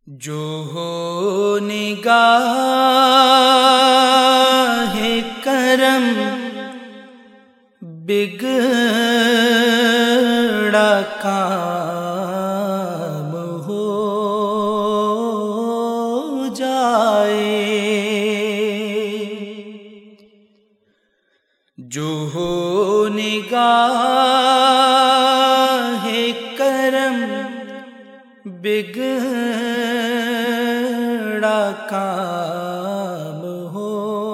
جو ہو نگاہ کرم بگڑا کام ہو جائے، جو ہو نگاہ کرم بگڑا کام ہو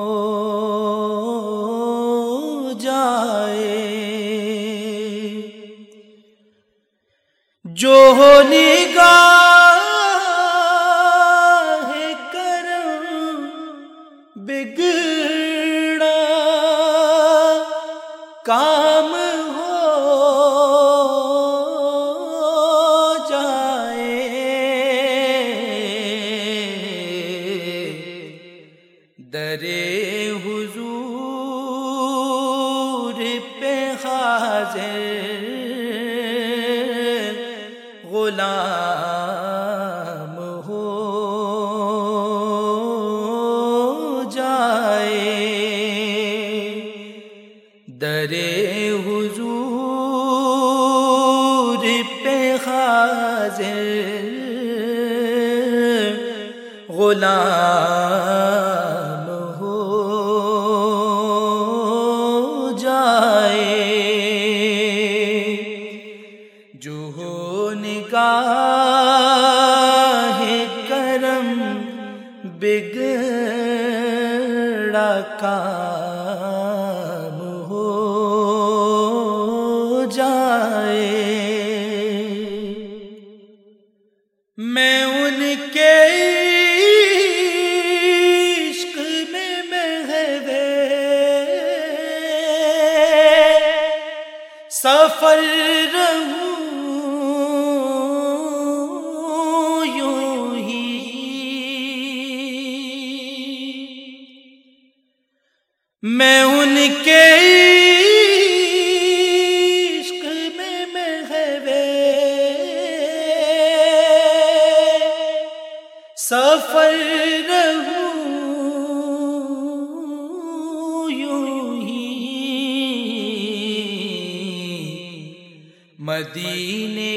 جائے، جو ہو نگاہ کرم بگڑا کام درے حضور پہ حاضر غلام ہو جائے، درے حضور پہ حاضر غلام جو ہو نگاہ کرم بگڑا کام ہو جائے، میں ان کے عشق میں محو سفر رہوں، میں ان کے عشق میں محو سفر رہوں یوں ہی، مدینے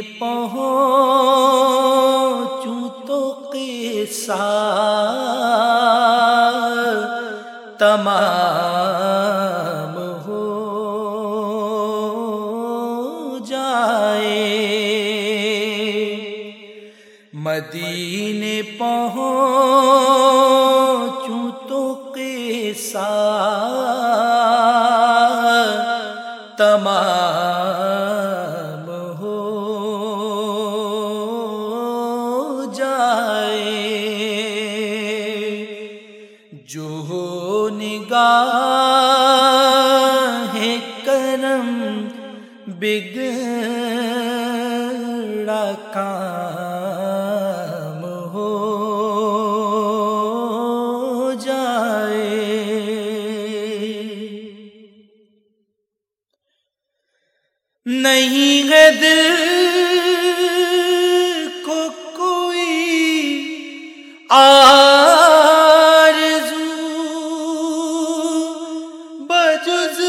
پہنچوں تو قصہ تمام ہو جائے، مدینے پہنچوں تو قصہ تمام ہو جائے، جو ہو نگاہ کرم بگڑا کام ہو جائے، نہیں ہے دل کو کوئی بجز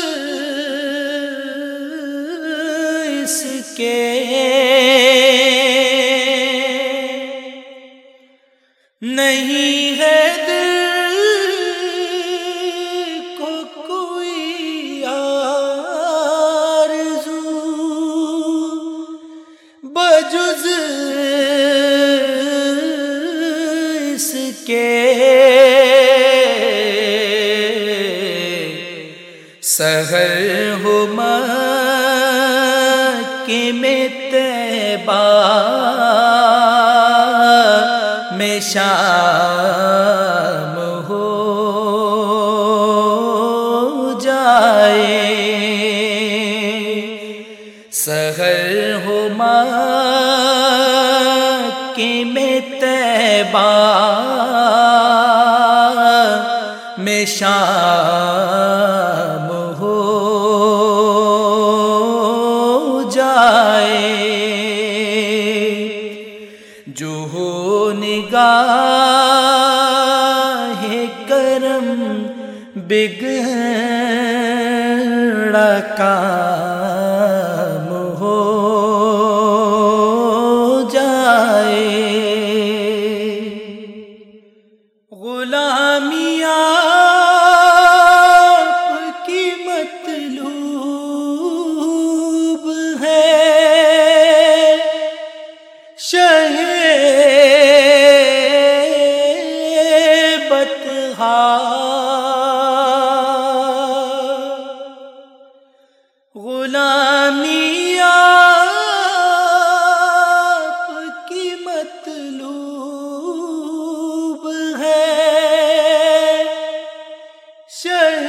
اس کے، نہیں ہے دل کو کوئی آرزو بجز اس کے، سحر ہو مکے میں طیبہ میں شام ہو جائے، سحر ہو مکے میں طیبہ میں شام ہو جائے، جو ہو نگاہ نگاہ کرم بگڑا کام ہو جائے، غلامی آپ کی مطلوب ہے، شہ بطحا غلامی آپ کی مطلوب ہے، شہ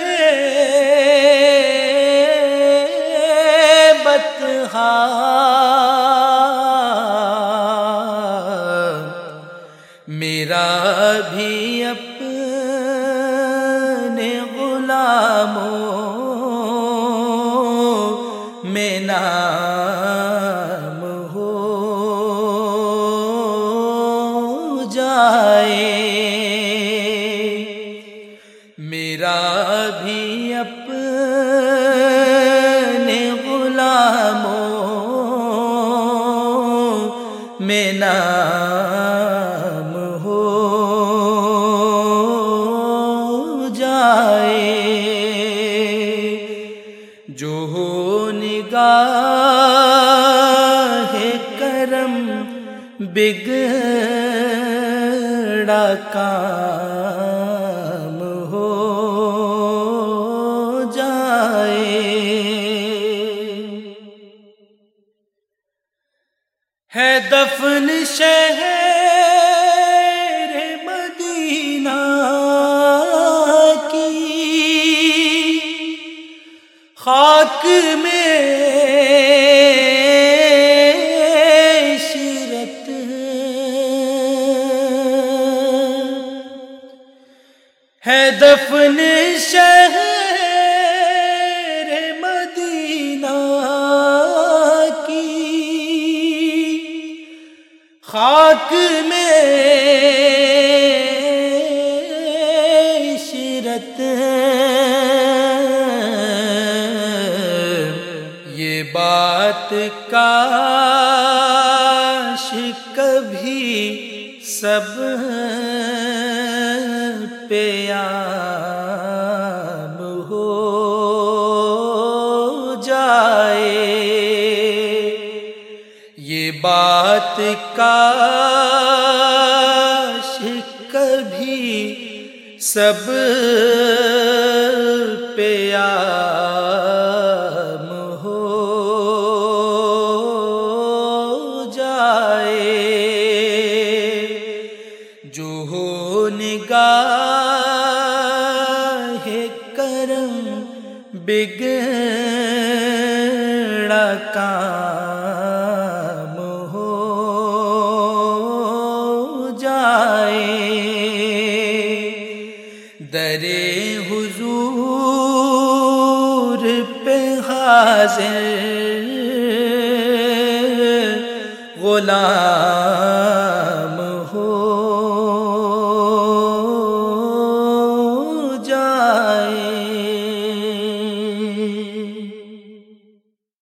بطحا میرا بھی اپنے غلاموں میں نام ہو جائے، میرا بھی اپنے غلاموں میں نام ہو جائے، جو ہو نگاہ کرم بگڑا کام ہو جائے، ہے دفن شہر مدینہ کی خاک میں عشرت، ہے دفن شہر مدینہ کی خاک میں عشرت، یہ بات کاش کبھی سب پہ عام ہو جائے، یہ بات کاش کبھی سب پہ عام ہو جائے، جو ہو نگاہ کرم بگڑا کام ہو جائے، در حضور پہ حاضر غلام